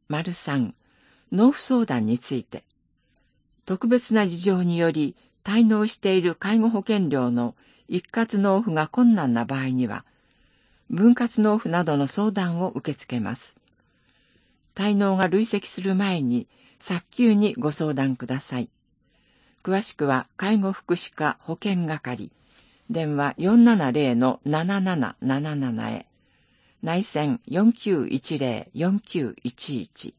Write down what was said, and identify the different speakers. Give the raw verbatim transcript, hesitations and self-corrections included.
Speaker 1: さん、納付相談について。特別な事情により滞納している介護保険料の一括納付が困難な場合には、分割納付などの相談を受け付けます。滞納が累積する前に早急にご相談ください。詳しくは介護福祉課保険係、電話 よんななゼロ のななななななな へ、内線 よんきゅういちゼロ よんきゅういちいち。